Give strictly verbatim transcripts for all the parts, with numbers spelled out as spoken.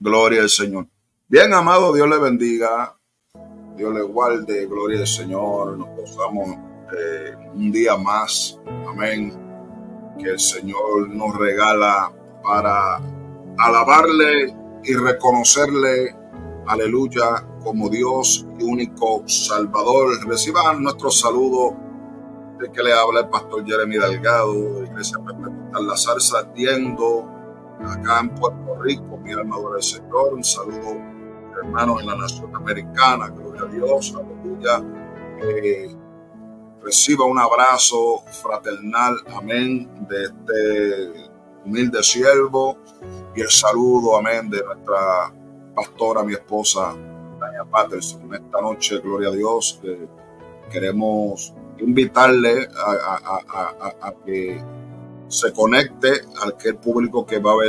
Gloria al Señor. Bien, amado, Dios le bendiga, Dios le guarde, gloria al Señor. Nos gozamos eh, un día más, amén, que el Señor nos regala para alabarle y reconocerle, aleluya, como Dios y único Salvador. Reciban nuestro saludo de que le habla el pastor Jeremy Delgado, de Iglesia Pentecostal La Zarza Ardiendo, acá en Puerto Rico. Mi alma adora al Señor. Un saludo, hermanos, en la nación americana. Gloria a Dios, aleluya. Eh, reciba un abrazo fraternal, amén, de este humilde siervo, y el saludo, amén, de nuestra pastora, mi esposa, Tania Patterson. En esta noche, gloria a Dios, eh, queremos invitarle a, a, a, a, a que se conecte a aquel público que va a ver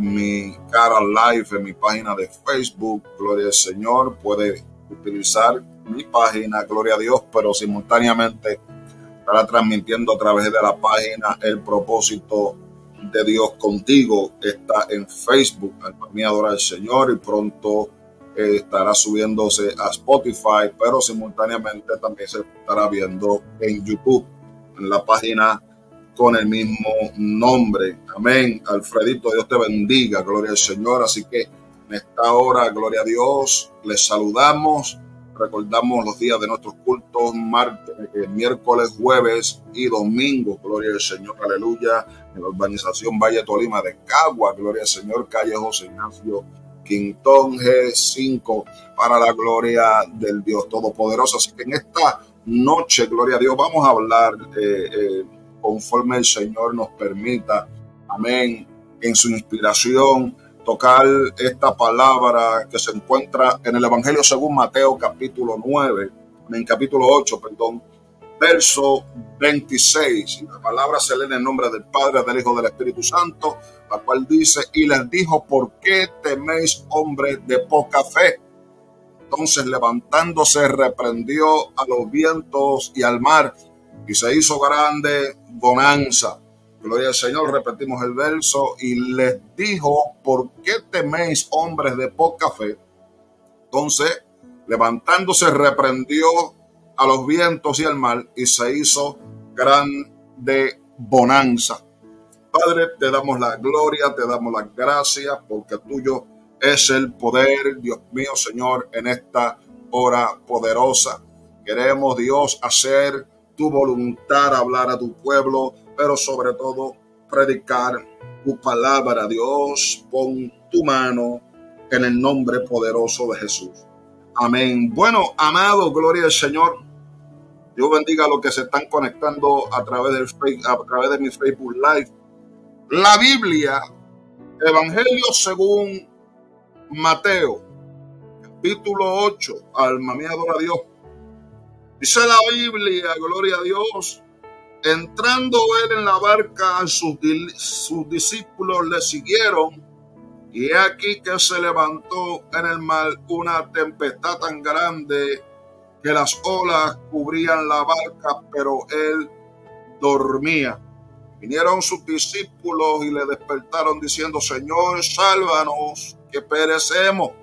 mi cara live en mi página de Facebook. Gloria al Señor. Puede utilizar mi página, gloria a Dios, pero simultáneamente estará transmitiendo a través de la página El Propósito de Dios Contigo. Está en Facebook, alma mía adora al Señor, y pronto eh, estará subiéndose a Spotify, pero simultáneamente también se estará viendo en YouTube, en la página con el mismo nombre. Amén. Alfredito, Dios te bendiga, gloria al Señor. Así que en esta hora, gloria a Dios, les saludamos. Recordamos los días de nuestros cultos, martes, miércoles, jueves y domingo. Gloria al Señor, aleluya. En la urbanización Valle Tolima de Cagua, gloria al Señor, calle José Ignacio Quintón G cinco, para la gloria del Dios Todopoderoso. Así que en esta noche, gloria a Dios, vamos a hablar eh, eh, conforme el Señor nos permita, amén, en su inspiración, tocar esta palabra que se encuentra en el Evangelio según Mateo capítulo nueve, en capítulo ocho, perdón, verso veintiséis. Y la palabra se lee en el nombre del Padre, del Hijo, del Espíritu Santo, la cual dice: y les dijo, ¿por qué teméis, hombres de poca fe? Entonces, levantándose, reprendió a los vientos y al mar, y se hizo grande bonanza. Gloria al Señor. Repetimos el verso: y les dijo, ¿por qué teméis, hombres de poca fe? Entonces, levantándose, reprendió a los vientos y al mar, y se hizo grande bonanza. Padre, te damos la gloria, te damos la gracia, porque tuyo es el poder, Dios mío, Señor, en esta hora poderosa. Queremos, Dios, hacer tu voluntad, hablar a tu pueblo, pero sobre todo predicar tu palabra. Dios, pon tu mano en el nombre poderoso de Jesús. Amén. Bueno, amado, gloria al Señor. Dios bendiga a los que se están conectando a través del a través de mi Facebook Live. La Biblia, Evangelio según Mateo, capítulo ocho, alma mía adora a Dios. Dice la Biblia, gloria a Dios: entrando él en la barca, sus, sus discípulos le siguieron, y he aquí que se levantó en el mar una tempestad tan grande que las olas cubrían la barca, pero él dormía. Vinieron sus discípulos y le despertaron diciendo: Señor, sálvanos, que perecemos.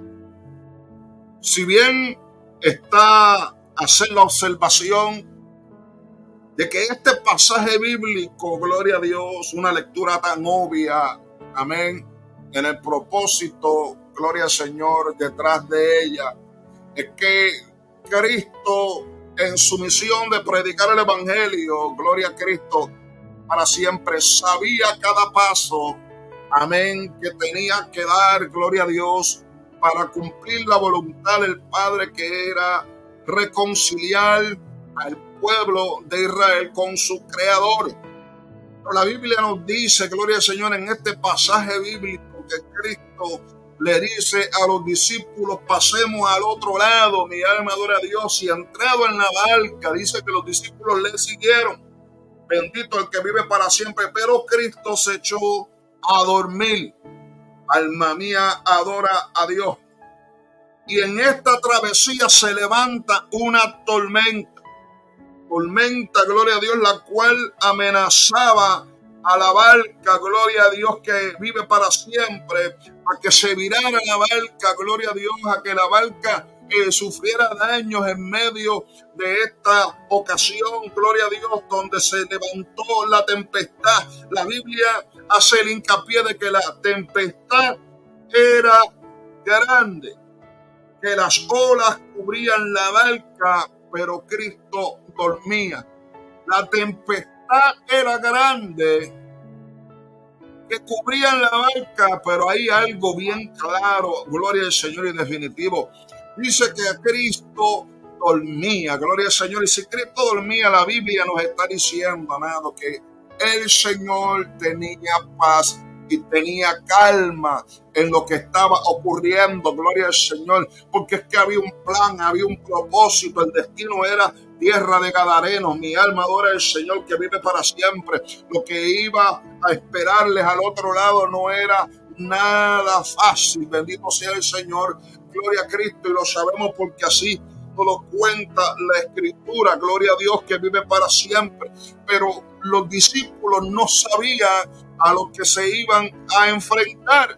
Si bien está a hacer la observación de que este pasaje bíblico, gloria a Dios, una lectura tan obvia, amén, en el propósito, gloria al Señor, detrás de ella, es que Cristo, en su misión de predicar el Evangelio, gloria a Cristo, para siempre, sabía cada paso, amén, que tenía que dar, gloria a Dios, para cumplir la voluntad del Padre, que era reconciliar al pueblo de Israel con su Creador. Pero la Biblia nos dice, gloria al Señor, en este pasaje bíblico, que Cristo le dice a los discípulos: pasemos al otro lado. Mi alma adora a Dios. Y entrado en la barca, dice que los discípulos le siguieron. Bendito el que vive para siempre. Pero Cristo se echó a dormir. Alma mía adora a Dios. Y en esta travesía se levanta una tormenta. Tormenta, gloria a Dios, la cual amenazaba a la barca, gloria a Dios, que vive para siempre, a que se virara la barca, gloria a Dios, a que la barca eh, sufriera daños en medio de esta ocasión, gloria a Dios, donde se levantó la tempestad. La Biblia hace el hincapié de que la tempestad era grande, que las olas cubrían la barca, pero Cristo dormía. La tempestad era grande, que cubrían la barca, pero hay algo bien claro, gloria al Señor, y definitivo. Dice que Cristo dormía, gloria al Señor. Y si Cristo dormía, la Biblia nos está diciendo, amado, que el Señor tenía paz y tenía calma en lo que estaba ocurriendo, gloria al Señor, porque es que había un plan, había un propósito, el destino era tierra de Gadarenos. Mi alma adora al Señor que vive para siempre. Lo que iba a esperarles al otro lado no era nada fácil, bendito sea el Señor, gloria a Cristo, y lo sabemos porque así nos lo cuenta la Escritura, gloria a Dios que vive para siempre. Pero los discípulos no sabían a lo que se iban a enfrentar.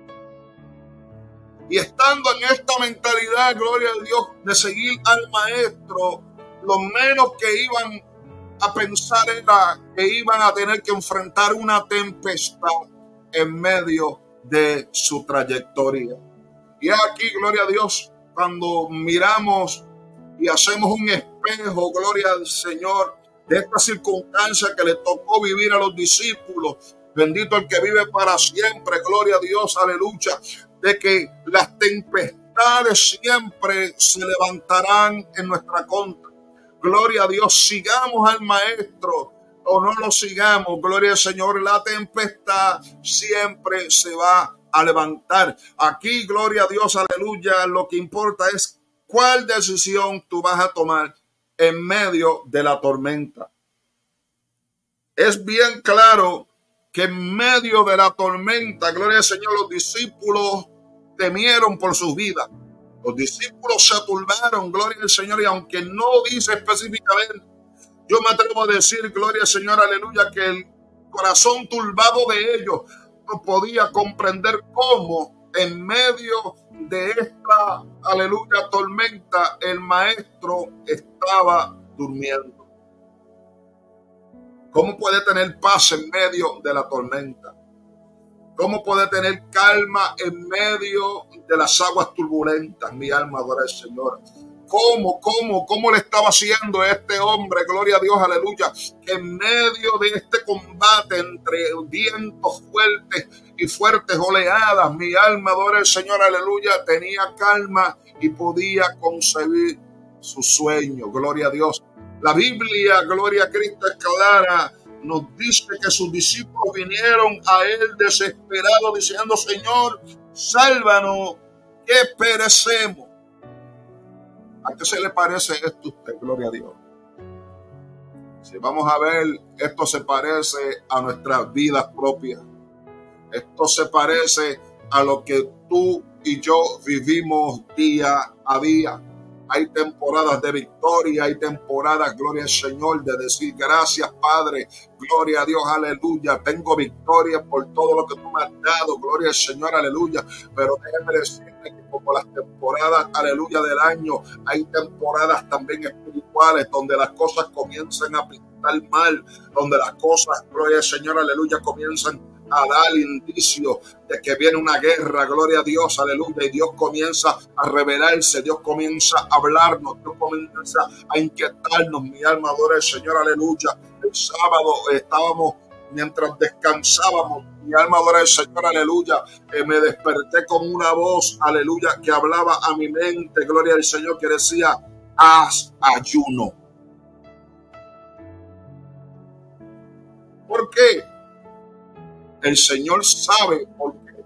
Y estando en esta mentalidad, gloria a Dios, de seguir al Maestro, lo menos que iban a pensar era que iban a tener que enfrentar una tempestad en medio de su trayectoria. Y aquí, gloria a Dios, cuando miramos y hacemos un espejo, gloria al Señor, de esta circunstancia que le tocó vivir a los discípulos, bendito el que vive para siempre, gloria a Dios, aleluya, de que las tempestades siempre se levantarán en nuestra contra. Gloria a Dios, sigamos al Maestro o no lo sigamos, gloria al Señor, la tempestad siempre se va a levantar. Aquí, gloria a Dios, aleluya, lo que importa es cuál decisión tú vas a tomar en medio de la tormenta. Es bien claro que en medio de la tormenta, gloria al Señor, los discípulos temieron por sus vidas. Los discípulos se turbaron, gloria al Señor, y aunque no dice específicamente, yo me atrevo a decir, gloria al Señor, aleluya, que el corazón turbado de ellos no podía comprender cómo en medio de esta, aleluya, tormenta, el Maestro estaba durmiendo. ¿Cómo puede tener paz en medio de la tormenta? ¿Cómo puede tener calma en medio de las aguas turbulentas? Mi alma adora al Señor. ¿Cómo, cómo, cómo le estaba haciendo este hombre? Gloria a Dios, aleluya. Que en medio de este combate entre vientos fuertes y fuertes oleadas, mi alma adora al Señor, aleluya, tenía calma y podía concebir su sueño. Gloria a Dios. La Biblia, gloria a Cristo, es clara. Nos dice que sus discípulos vinieron a él desesperados diciendo, Señor, sálvanos, que perecemos. ¿A qué se le parece esto a usted? Gloria a Dios. Si vamos a ver, esto se parece a nuestras vidas propias. Esto se parece a lo que tú y yo vivimos día a día. Hay temporadas de victoria, hay temporadas, gloria al Señor, de decir gracias, Padre, gloria a Dios, aleluya. Tengo victoria por todo lo que tú me has dado, gloria al Señor, aleluya. Pero déjeme decirte que como las temporadas, aleluya, del año, hay temporadas también espirituales donde las cosas comienzan a pintar mal, donde las cosas, gloria al Señor, aleluya, comienzan a dar indicio de que viene una guerra, gloria a Dios, aleluya, y Dios comienza a revelarse, Dios comienza a hablarnos, Dios comienza a inquietarnos. Mi alma adora al Señor, aleluya. El sábado estábamos, mientras descansábamos, mi alma adora al Señor, aleluya, eh, me desperté con una voz, aleluya, que hablaba a mi mente, gloria al Señor, que decía, haz ayuno. ¿Por qué? El Señor sabe por qué.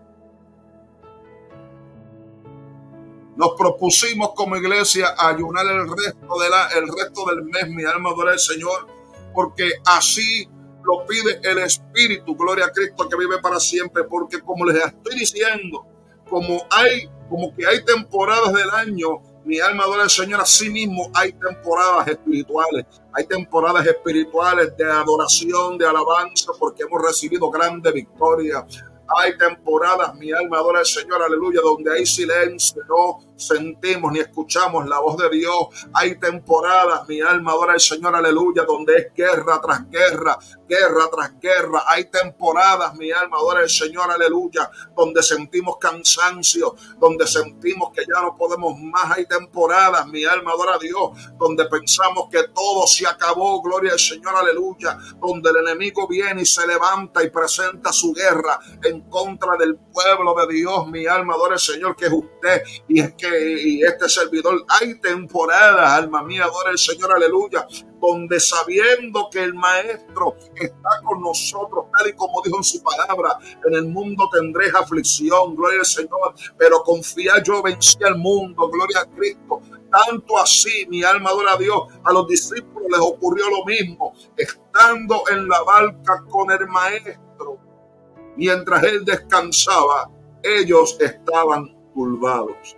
Nos propusimos como iglesia ayunar el resto, de la, el resto del mes, mi alma adora al Señor, porque así lo pide el Espíritu, gloria a Cristo que vive para siempre, porque como les estoy diciendo, como hay, como que hay temporadas del año Mi alma adora al Señor. Así mismo hay temporadas espirituales. Hay temporadas espirituales de adoración, de alabanza, porque hemos recibido grande victoria. Hay temporadas, mi alma adora al Señor, aleluya, donde hay silencio, no sentimos ni escuchamos la voz de Dios. Hay temporadas, mi alma adora al Señor, aleluya, donde es guerra tras guerra, guerra tras guerra. Hay temporadas, mi alma adora al Señor, aleluya, donde sentimos cansancio, donde sentimos que ya no podemos más. Hay temporadas, mi alma adora a Dios, donde pensamos que todo se acabó, gloria al Señor, aleluya, donde el enemigo viene y se levanta y presenta su guerra en contra del pueblo de Dios. Mi alma adora al Señor, que es usted y es que y este servidor. Hay temporadas, alma mía, adora al Señor, aleluya, donde sabiendo que el Maestro está con nosotros, tal y como dijo en su palabra, en el mundo tendréis aflicción, gloria al Señor, pero confía, yo vencí al mundo, gloria a Cristo. Tanto así, mi alma adora a Dios, a los discípulos les ocurrió lo mismo, estando en la barca con el Maestro. Mientras él descansaba, ellos estaban turbados.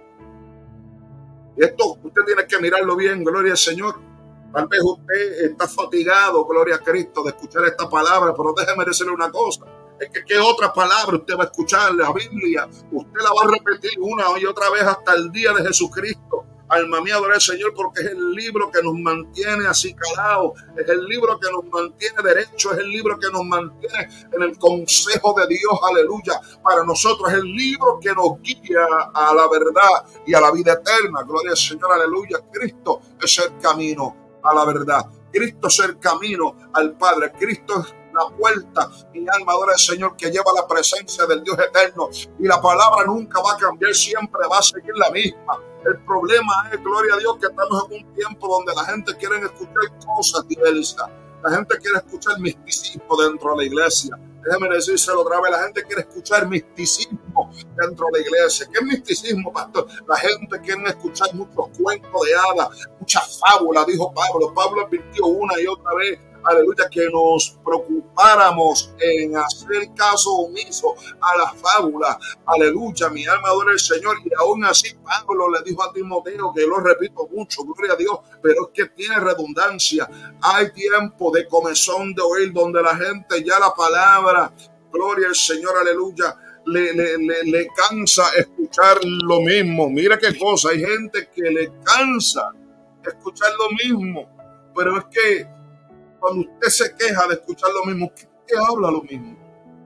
Y esto usted tiene que mirarlo bien, gloria al Señor. Tal vez usted está fatigado, gloria a Cristo, de escuchar esta palabra, pero déjeme decirle una cosa. Es que qué otra palabra usted va a escuchar, la Biblia. Usted la va a repetir una y otra vez hasta el día de Jesucristo. Alma mía, adora al Señor, porque es el libro que nos mantiene acicalados, es el libro que nos mantiene derecho, es el libro que nos mantiene en el consejo de Dios, aleluya. Para nosotros es el libro que nos guía a la verdad y a la vida eterna, gloria al Señor, aleluya. Cristo es el camino a la verdad, Cristo es el camino al Padre, Cristo es la puerta, mi alma adora al Señor, que lleva la presencia del Dios eterno, y la palabra nunca va a cambiar, siempre va a seguir la misma. El problema es, gloria a Dios, que estamos en un tiempo donde la gente quiere escuchar cosas diversas. La gente quiere escuchar misticismo dentro de la iglesia. Déjeme decírselo otra vez, la gente quiere escuchar misticismo dentro de la iglesia. ¿Qué es misticismo, pastor? La gente quiere escuchar muchos cuentos de hadas, muchas fábulas, dijo Pablo. Pablo advirtió una y otra vez, aleluya, que nos preocupáramos en hacer caso omiso a las fábulas. Aleluya, mi alma adora al Señor. Y aún así Pablo le dijo a Timoteo, que lo repito mucho, gloria a Dios, pero es que tiene redundancia. Hay tiempo de comezón de oír, donde la gente ya la palabra, gloria al Señor, aleluya, le, le, le, le cansa escuchar lo mismo. Mira qué cosa, hay gente que le cansa escuchar lo mismo, pero es que cuando usted se queja de escuchar lo mismo, ¿qué, qué habla lo mismo?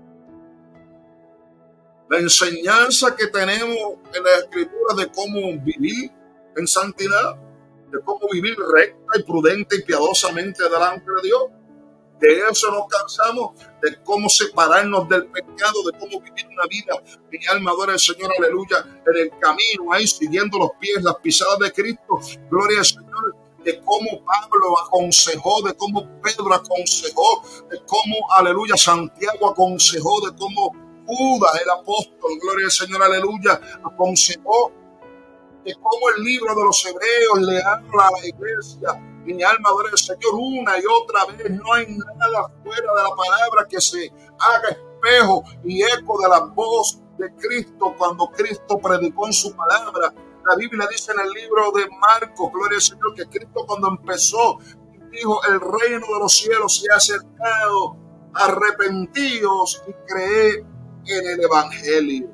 La enseñanza que tenemos en la Escritura de cómo vivir en santidad, de cómo vivir recta y prudente y piadosamente delante de Dios. De eso nos cansamos, de cómo separarnos del pecado, de cómo vivir una vida. Mi alma adora al Señor, aleluya, en el camino, ahí siguiendo los pies, las pisadas de Cristo. Gloria al Señor. De cómo Pablo aconsejó, de cómo Pedro aconsejó, de cómo, aleluya, Santiago aconsejó, de cómo Judas, el apóstol, gloria al Señor, aleluya, aconsejó, de cómo el libro de los Hebreos le habla a la iglesia. Mi alma adora al Señor una y otra vez. No hay nada fuera de la palabra que se haga espejo y eco de la voz de Cristo cuando Cristo predicó en su palabra. La Biblia dice en el libro de Marcos, gloria al Señor, que Cristo cuando empezó dijo: el reino de los cielos se ha acercado, arrepentíos y creed en el evangelio.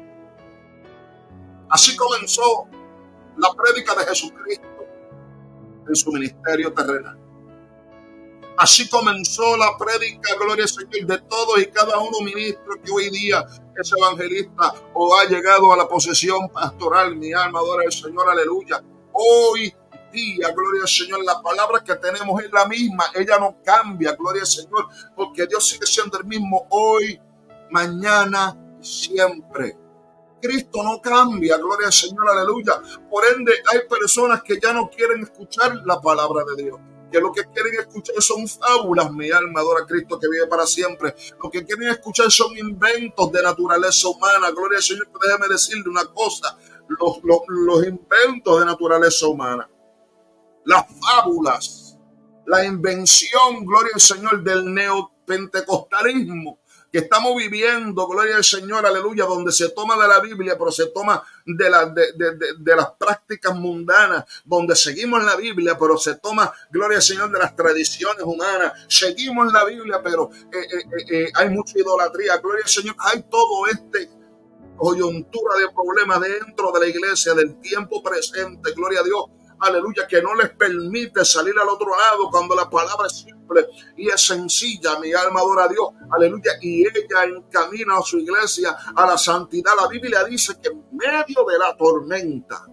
Así comenzó la prédica de Jesucristo en su ministerio terrenal. Así comenzó la prédica, gloria al Señor, de todos y cada uno ministro que hoy día es evangelista o ha llegado a la posesión pastoral. Mi alma adora al Señor, aleluya. Hoy día, gloria al Señor, la palabra que tenemos es la misma, ella no cambia, gloria al Señor, porque Dios sigue siendo el mismo hoy, mañana y siempre. Cristo no cambia, gloria al Señor, aleluya. Por ende, hay personas que ya no quieren escuchar la palabra de Dios, que lo que quieren escuchar son fábulas. Mi alma adora a Cristo que vive para siempre. Lo que quieren escuchar son inventos de naturaleza humana. Gloria al Señor, pero déjeme decirle una cosa: los, los, los inventos de naturaleza humana, las fábulas, la invención, gloria al Señor, del neopentecostalismo, que estamos viviendo, gloria al Señor, aleluya, donde se toma de la Biblia, pero se toma de, la, de, de, de, de las prácticas mundanas, donde seguimos la Biblia, pero se toma, gloria al Señor, de las tradiciones humanas. Seguimos la Biblia, pero eh, eh, eh, hay mucha idolatría, gloria al Señor. Hay todo este coyuntura de problemas dentro de la iglesia del tiempo presente, gloria a Dios, aleluya, que no les permite salir al otro lado cuando la palabra es simple y es sencilla. Mi alma adora a Dios, aleluya, y ella encamina a su iglesia a la santidad. La Biblia dice que en medio de la tormenta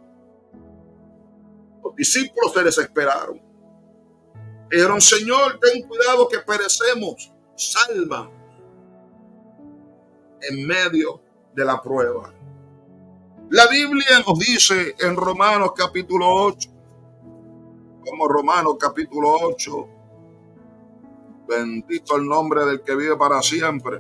los discípulos se desesperaron. Dijeron: Señor, ten cuidado que perecemos, salva en medio de la prueba. La Biblia nos dice en Romanos capítulo ocho, como Romanos capítulo ocho, bendito el nombre del que vive para siempre.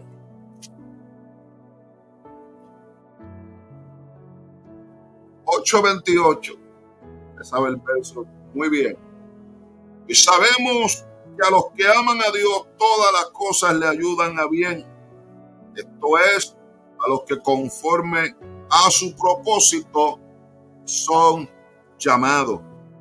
ocho veintiocho, sabe el verso muy bien. Y sabemos que a los que aman a Dios todas las cosas le ayudan a bien. Esto es, a los que conforme a su propósito son llamados.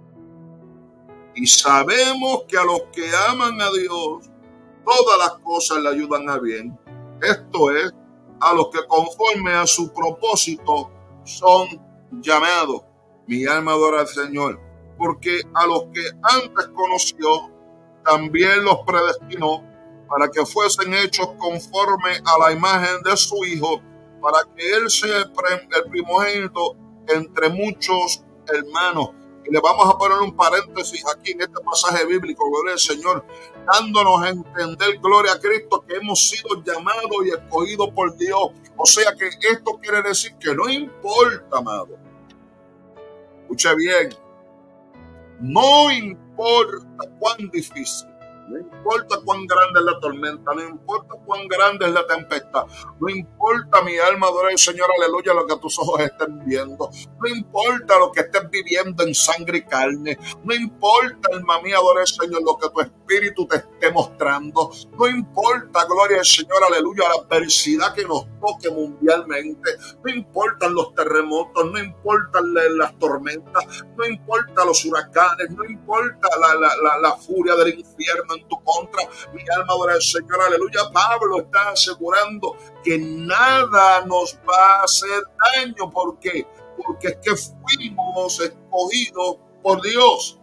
Y sabemos que a los que aman a Dios todas las cosas le ayudan a bien. Esto es, a los que conforme a su propósito son llamados. Mi alma adora al Señor, porque a los que antes conoció también los predestinó para que fuesen hechos conforme a la imagen de su Hijo, para que Él sea el primogénito entre muchos hermanos. Y le vamos a poner un paréntesis aquí en este pasaje bíblico, gloria al Señor, dándonos a entender, gloria a Cristo, que hemos sido llamados y escogidos por Dios. O sea que esto quiere decir que no importa, amado. Escuche bien, no importa cuán difícil, no importa cuán grande es la tormenta, no importa cuán grande es la tempestad, no importa, mi alma adora al Señor, aleluya, lo que tus ojos estén viendo, no importa lo que estés viviendo en sangre y carne, no importa, alma mía, adora al Señor, lo que tu espíritu te esté mostrando, no importa, gloria al Señor, aleluya, la adversidad que nos toque mundialmente, no importan los terremotos, no importan las tormentas, no importa los huracanes, no importa la, la, la, la furia del infierno en tu contra, mi alma adora al Señor, aleluya. Pablo está asegurando que nada nos va a hacer daño. ¿Por qué? Porque es que fuimos escogidos por Dios.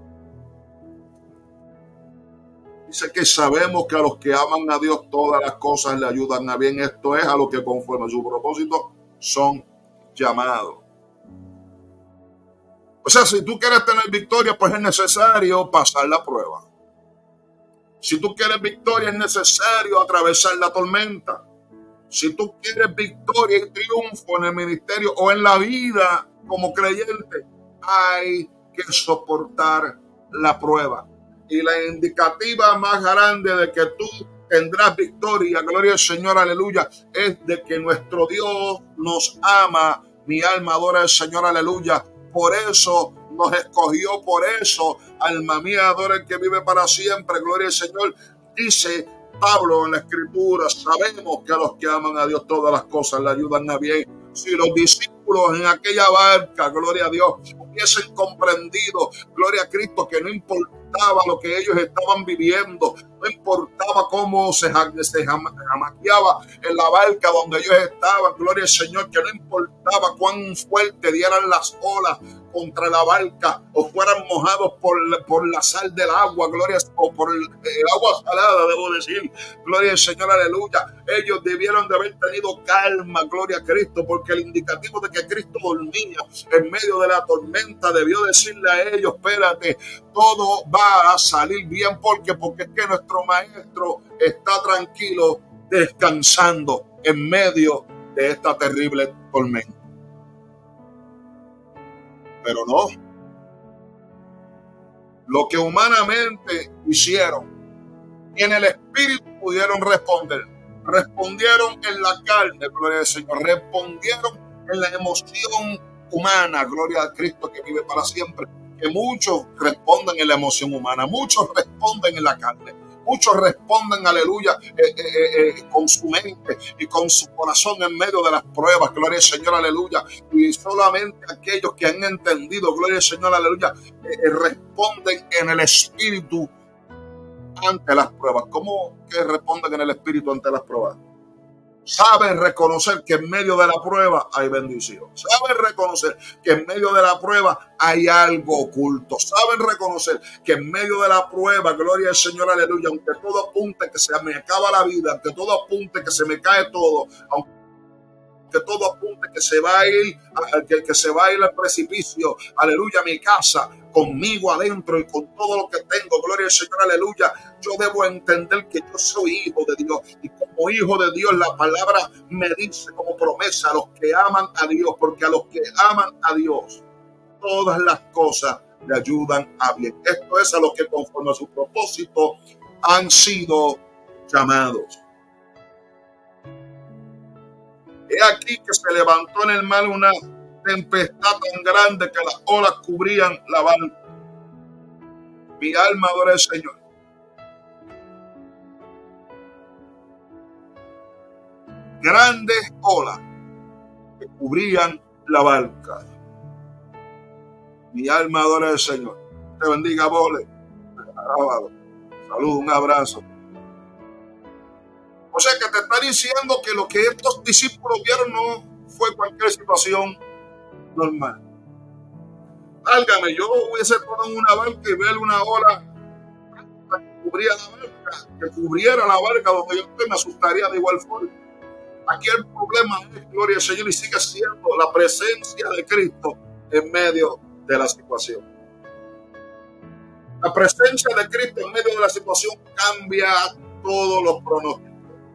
Dice que sabemos que a los que aman a Dios todas las cosas le ayudan a bien. Esto es, a los que conforme a su propósito son llamados. O sea, si tú quieres tener victoria, pues es necesario pasar la prueba. Si tú quieres victoria, es necesario atravesar la tormenta. Si tú quieres victoria y triunfo en el ministerio o en la vida como creyente, hay que soportar la prueba. Y la indicativa más grande de que tú tendrás victoria, gloria al Señor, aleluya, es de que nuestro Dios nos ama. Mi alma adora al Señor, aleluya. Por eso nos escogió, por eso, alma mía, adora el que vive para siempre, gloria al Señor. Dice Pablo en la Escritura: sabemos que a los que aman a Dios todas las cosas le ayudan a bien. Si los discípulos en aquella barca, gloria a Dios, hubiesen comprendido, gloria a Cristo, que no importaba lo que ellos estaban viviendo, no importaba cómo se, se jamaqueaba en la barca donde ellos estaban, gloria al Señor, que no importaba cuán fuerte dieran las olas contra la barca o fueran mojados por, por la sal del agua, gloria, o por el, el agua salada, debo decir, gloria al Señor, aleluya. Ellos debieron de haber tenido calma, gloria a Cristo, porque el indicativo de que Cristo dormía en medio de la tormenta debió decirle a ellos: espérate, todo va a salir bien, porque porque es que nuestro maestro está tranquilo, descansando en medio de esta terrible tormenta. Pero no, lo que humanamente hicieron y en el espíritu pudieron responder, respondieron en la carne, gloria al Señor, respondieron en la emoción humana, gloria a Cristo que vive para siempre, que muchos responden en la emoción humana, muchos responden en la carne, Muchos responden, aleluya, eh, eh, eh, con su mente y con su corazón en medio de las pruebas, gloria al Señor, aleluya. Y solamente aquellos que han entendido, gloria al Señor, aleluya, eh, responden en el Espíritu ante las pruebas. ¿Cómo que responden en el Espíritu ante las pruebas? Saben reconocer que en medio de la prueba hay bendición. Saben reconocer que en medio de la prueba hay algo oculto. Saben reconocer que en medio de la prueba, gloria al Señor, aleluya, aunque todo apunte que se me acaba la vida, aunque todo apunte que se me cae todo, aunque que todo apunte que se va a ir, que, que se va a ir al precipicio, aleluya, mi casa, conmigo adentro y con todo lo que tengo, gloria al Señor, aleluya, yo debo entender que yo soy hijo de Dios, y como hijo de Dios la palabra me dice como promesa a los que aman a Dios, porque a los que aman a Dios todas las cosas le ayudan a bien. Esto es a los que conforme a su propósito han sido llamados. He aquí que se levantó en el mar una tempestad tan grande que las olas cubrían la barca. Mi alma adora al Señor. Grandes olas que cubrían la barca. Mi alma adora al Señor. Te bendiga, Bole. Salud, un abrazo. O sea que te está diciendo que lo que estos discípulos vieron no fue cualquier situación normal. Válgame, yo hubiese estado en una barca y ver una ola que cubría la barca, que cubriera la barca donde yo estoy, me asustaría de igual forma. Aquí el problema es, gloria al Señor, y sigue siendo la presencia de Cristo en medio de la situación. La presencia de Cristo en medio de la situación cambia todos los pronósticos.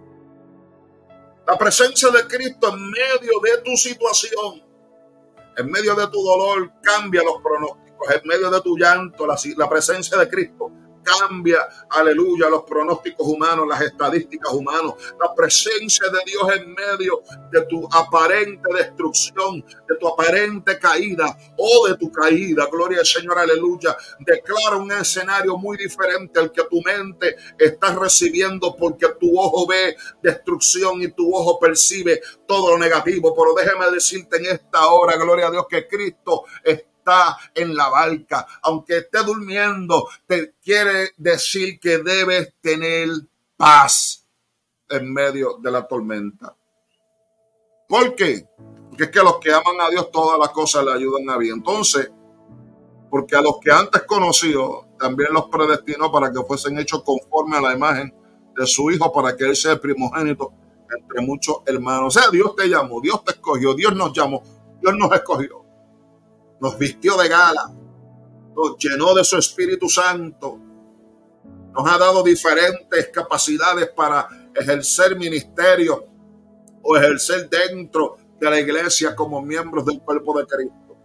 La presencia de Cristo en medio de tu situación, en medio de tu dolor, cambia los pronósticos. En medio de tu llanto, la, la presencia de Cristo cambia, aleluya, los pronósticos humanos, las estadísticas humanas. La presencia de Dios en medio de tu aparente destrucción, de tu aparente caída o de tu caída, gloria al Señor, aleluya, declara un escenario muy diferente al que tu mente está recibiendo, porque tu ojo ve destrucción y tu ojo percibe todo lo negativo. Pero déjeme decirte en esta hora, gloria a Dios, que Cristo está está en la barca, aunque esté durmiendo, te quiere decir que debes tener paz en medio de la tormenta. ¿Por qué? Porque es que a los que aman a Dios todas las cosas le ayudan a bien. Entonces, porque a los que antes conoció, también los predestinó para que fuesen hechos conforme a la imagen de su Hijo, para que Él sea el primogénito entre muchos hermanos. O sea, Dios te llamó, Dios te escogió, Dios nos llamó, Dios nos escogió. Nos vistió de gala, nos llenó de su Espíritu Santo, nos ha dado diferentes capacidades para ejercer ministerio o ejercer dentro de la iglesia como miembros del cuerpo de Cristo.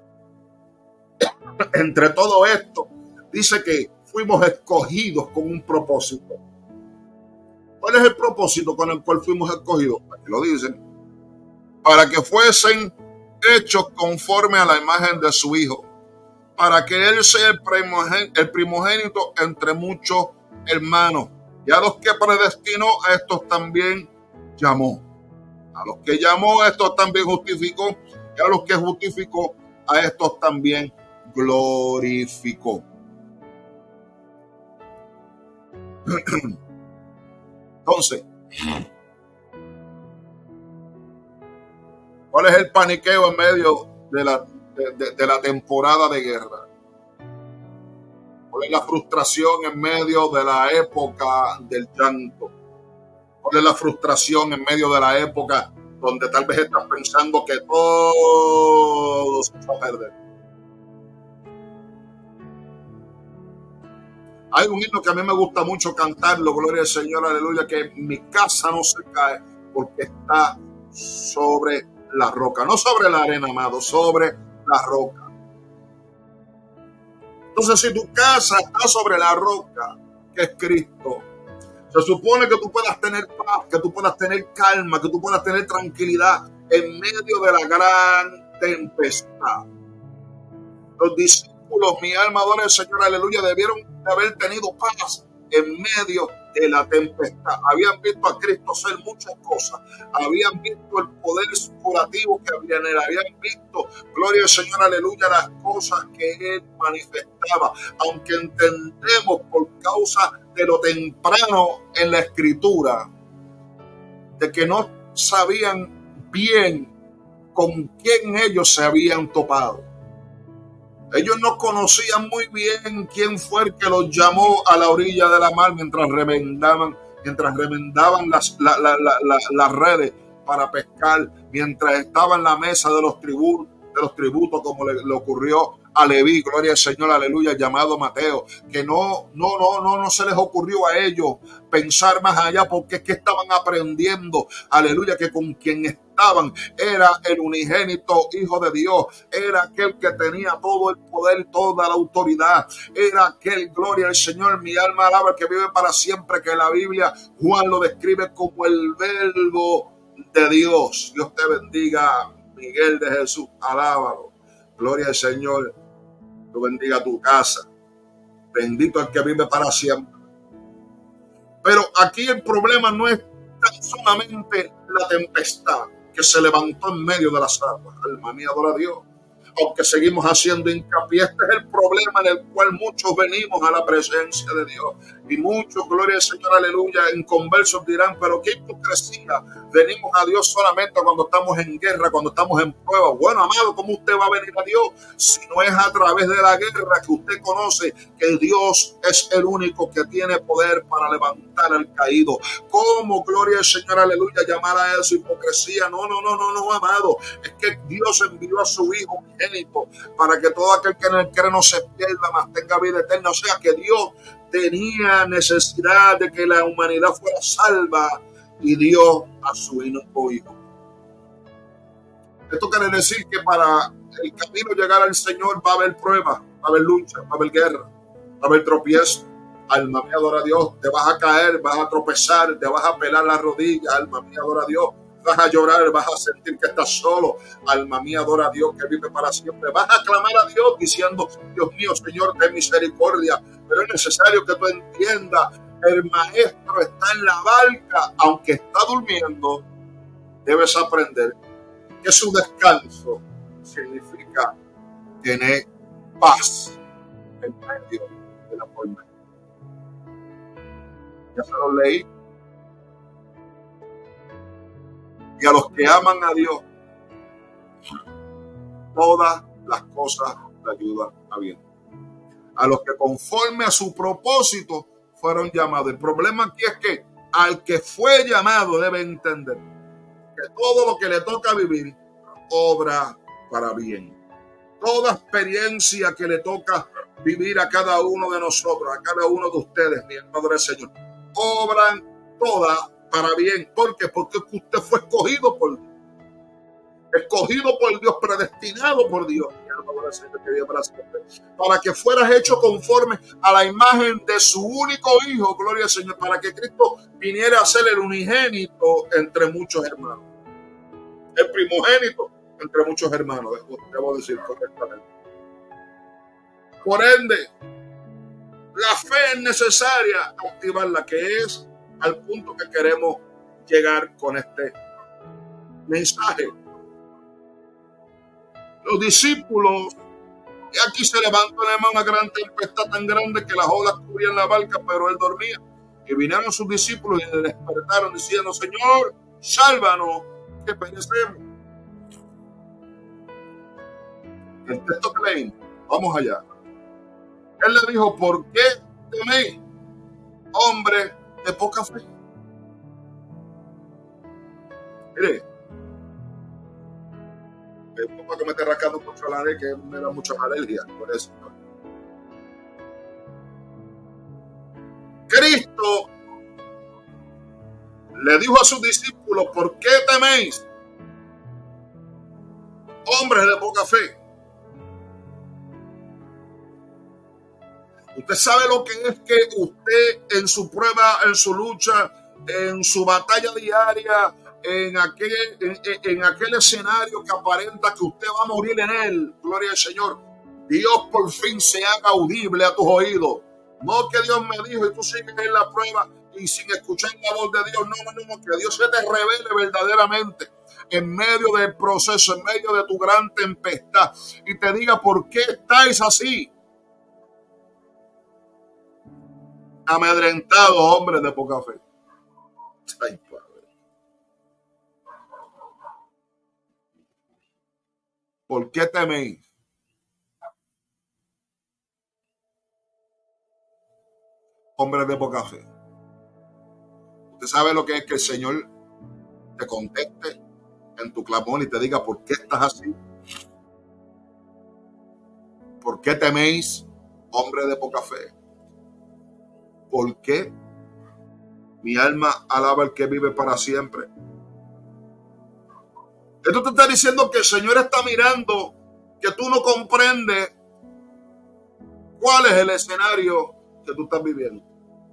Entre todo esto, dice que fuimos escogidos con un propósito. ¿Cuál es el propósito con el cual fuimos escogidos? Aquí lo dicen. Para que fuesen hechos conforme a la imagen de su Hijo, para que Él sea el primogénito, el primogénito entre muchos hermanos. Y a los que predestinó, a estos también llamó. A los que llamó, a estos también justificó. Y a los que justificó, a estos también glorificó. Entonces, ¿cuál es el paniqueo en medio de la, de, de, de la temporada de guerra? ¿Cuál es la frustración en medio de la época del llanto? ¿Cuál es la frustración en medio de la época donde tal vez estás pensando que todo se va a perder? Hay un himno que a mí me gusta mucho cantarlo, gloria al Señor, aleluya, que mi casa no se cae porque está sobre la roca, no sobre la arena, amado, sobre la roca. Entonces, si tu casa está sobre la roca, que es Cristo, se supone que tú puedas tener paz, que tú puedas tener calma, que tú puedas tener tranquilidad en medio de la gran tempestad. Los discípulos, mi alma adora al Señor, aleluya, debieron haber tenido paz en medio de la tempestad. Habían visto a Cristo hacer muchas cosas. Habían visto el poder curativo que había en él. Habían visto, gloria al Señor, aleluya, las cosas que él manifestaba. Aunque entendemos por causa de lo temprano en la Escritura, de que no sabían bien con quién ellos se habían topado. Ellos no conocían muy bien quién fue el que los llamó a la orilla de la mar mientras remendaban, mientras remendaban las, la, la, la, la, las redes para pescar, mientras estaba en la mesa de los tributos, de los tributos, como le, le ocurrió a Leví, gloria al Señor, aleluya, llamado Mateo, que no, no, no, no, no se les ocurrió a ellos pensar más allá, porque es que estaban aprendiendo, aleluya, que con quien estaban era el unigénito Hijo de Dios, era aquel que tenía todo el poder, toda la autoridad, era aquel, gloria al Señor, mi alma alaba, que vive para siempre, que la Biblia Juan lo describe como el verbo de Dios. Dios te bendiga, Miguel de Jesús, alábalo, gloria al Señor. Dios bendiga tu casa. Bendito el que vive para siempre. Pero aquí el problema no es tan solamente la tempestad que se levantó en medio de las aguas. Alma mía, adora a Dios. Aunque seguimos haciendo hincapié, este es el problema en el cual muchos venimos a la presencia de Dios. Y muchos, gloria al Señor, aleluya, inconversos dirán, pero qué hipocresía. Venimos a Dios solamente cuando estamos en guerra, cuando estamos en prueba. Bueno, amado, ¿cómo usted va a venir a Dios si no es a través de la guerra que usted conoce que Dios es el único que tiene poder para levantar al caído? ¿Cómo, gloria al Señor, aleluya, llamar a eso hipocresía? No, no, no, no, no, amado. Es que Dios envió a su Hijo para que todo aquel que en él cree no se pierda, mas tenga vida eterna. O sea que Dios tenía necesidad de que la humanidad fuera salva y dio a su único Hijo. Esto quiere decir que para el camino llegar al Señor va a haber pruebas, va a haber lucha, va a haber guerra, va a haber tropiezo. Alma mía, adora a Dios. Te vas a caer, vas a tropezar, te vas a pelar las rodillas. Alma mía, adora a Dios. Vas a llorar, vas a sentir que estás solo. Alma mía, adora a Dios que vive para siempre. Vas a clamar a Dios diciendo, Dios mío, Señor, ten misericordia. Pero es necesario que tú entiendas, el maestro está en la barca, aunque está durmiendo. Debes aprender que su descanso significa tener paz en medio de la tormenta. Ya se lo leí. Y a los que aman a Dios, todas las cosas le ayudan a bien. A los que conforme a su propósito fueron llamados. El problema aquí es que al que fue llamado debe entender que todo lo que le toca vivir obra para bien. Toda experiencia que le toca vivir a cada uno de nosotros, a cada uno de ustedes, mi hermano del Señor, obran todas para bien. ¿Por qué? Porque usted fue escogido por Dios. Escogido por Dios, predestinado por Dios. Para que fueras hecho conforme a la imagen de su único Hijo, gloria al Señor, para que Cristo viniera a ser el unigénito entre muchos hermanos. El primogénito entre muchos hermanos, debo decir correctamente. Por ende, la fe es necesaria activarla, que es al punto que queremos llegar con este mensaje. Los discípulos, y aquí se levantó una gran tempestad tan grande que las olas cubrían la barca, pero él dormía. Y vinieron sus discípulos y le despertaron diciendo, Señor, sálvanos, que perecemos. El texto que leí, vamos allá. Él le dijo, ¿por qué teméis, hombre de poca fe? Mire, es un poco que me está rascando mucho la nariz, que me da mucha alergia, por eso. Cristo le dijo a sus discípulos, ¿por qué teméis, hombres de poca fe? Usted sabe lo que es que usted en su prueba, en su lucha, en su batalla diaria, en aquel, en, en aquel escenario que aparenta que usted va a morir en él, gloria al Señor, Dios por fin se haga audible a tus oídos. No que Dios me dijo y tú sigues en la prueba y sin escuchar la voz de Dios. No, no, no, no, que Dios se te revele verdaderamente en medio del proceso, en medio de tu gran tempestad y te diga por qué estáis así. Amedrentados, hombres de poca fe. Ay, Padre. ¿Por qué teméis? Hombres de poca fe. Usted sabe lo que es que el Señor te conteste en tu clamor y te diga por qué estás así. ¿Por qué teméis, hombres de poca fe? ¿Por qué mi alma alaba al que vive para siempre? Esto te está diciendo que el Señor está mirando, que tú no comprendes cuál es el escenario que tú estás viviendo.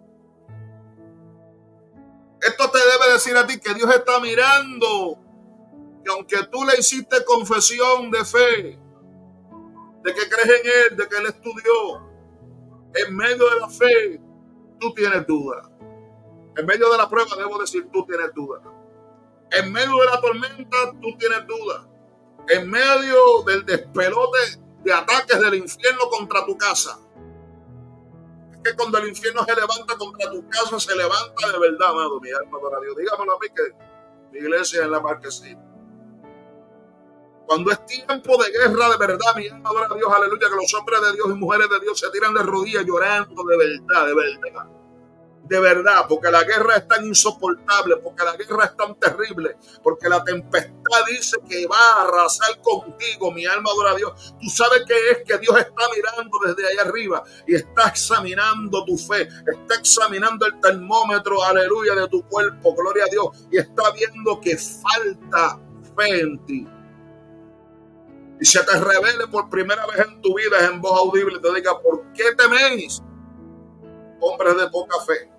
Esto te debe decir a ti que Dios está mirando, que aunque tú le hiciste confesión de fe, de que crees en Él, de que Él estudió, en medio de la fe, tú tienes duda. En medio de la prueba, debo decir, tú tienes duda. En medio de la tormenta, tú tienes duda. En medio del despelote de ataques del infierno contra tu casa. Es que cuando el infierno se levanta contra tu casa, se levanta de verdad, amado, mi alma para Dios. Dígamelo a mí que mi iglesia es en la marquesina. Cuando es tiempo de guerra de verdad, mi alma adora a Dios, aleluya, que los hombres de Dios y mujeres de Dios se tiran de rodillas llorando de verdad, de verdad. De verdad, porque la guerra es tan insoportable, porque la guerra es tan terrible, porque la tempestad dice que va a arrasar contigo, mi alma adora a Dios. Tú sabes que es que Dios está mirando desde allá arriba y está examinando tu fe, está examinando el termómetro, aleluya, de tu cuerpo, gloria a Dios, y está viendo que falta fe en ti. Y se te revele por primera vez en tu vida en voz audible y te diga, ¿por qué teméis, hombres de poca fe?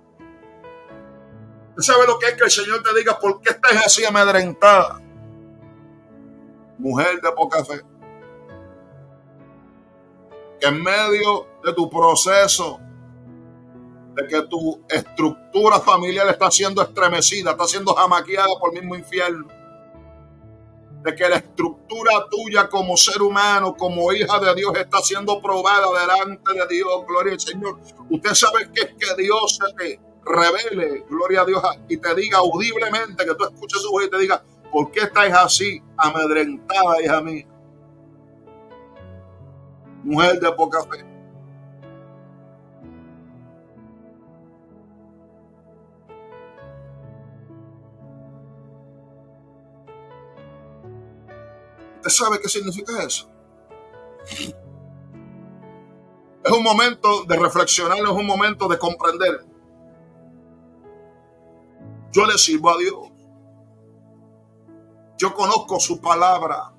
¿Tú sabes lo que es que el Señor te diga por qué estás así amedrentada? Mujer de poca fe. Que en medio de tu proceso, de que tu estructura familiar está siendo estremecida, está siendo jamaqueada por el mismo infierno, de que la estructura tuya como ser humano, como hija de Dios, está siendo probada delante de Dios, gloria al Señor. Usted sabe que es que Dios se te revele, gloria a Dios, y te diga audiblemente, que tú escuches su voz y te diga, ¿por qué estáis así amedrentada, hija mía? Mujer de poca fe. ¿Usted sabe qué significa eso? Es un momento de reflexionar, es un momento de comprender. Yo le sirvo a Dios. Yo conozco su palabra.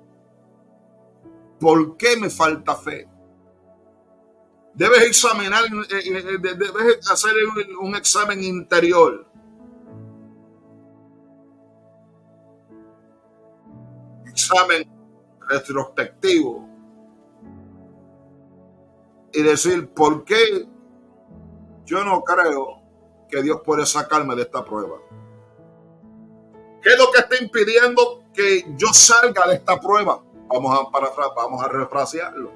¿Por qué me falta fe? Debes examinar, debes hacer un examen interior. Examen retrospectivo. Y decir, ¿por qué yo no creo que Dios puede sacarme de esta prueba? ¿Qué es lo que está impidiendo que yo salga de esta prueba? Vamos a, parafra- vamos a refrasearlo.